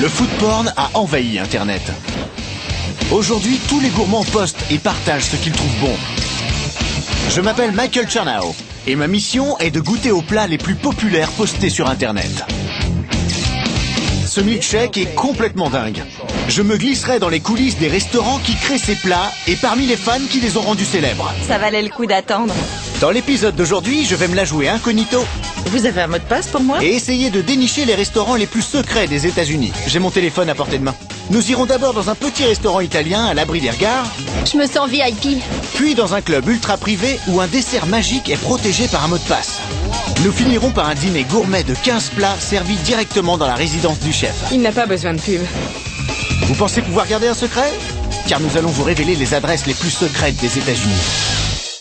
Le food porn a envahi Internet. Aujourd'hui, tous les gourmands postent et partagent ce qu'ils trouvent bon. Je m'appelle Michael Chernow et ma mission est de goûter aux plats les plus populaires postés sur Internet. Ce milkshake est complètement dingue. Je me glisserai dans les coulisses des restaurants qui créent ces plats et parmi les fans qui les ont rendus célèbres. Ça valait le coup d'attendre. Dans l'épisode d'aujourd'hui, je vais me la jouer incognito. Vous avez un mot de passe pour moi? Et essayer de dénicher les restaurants les plus secrets des États-Unis. J'ai mon téléphone à portée de main. Nous irons d'abord dans un petit restaurant italien à l'abri des regards. Je me sens VIP. Puis dans un club ultra privé où un dessert magique est protégé par un mot de passe. Nous finirons par un dîner gourmet de 15 plats servis directement dans la résidence du chef. Il n'a pas besoin de pub. Vous pensez pouvoir garder un secret? Car nous allons vous révéler les adresses les plus secrètes des États-Unis.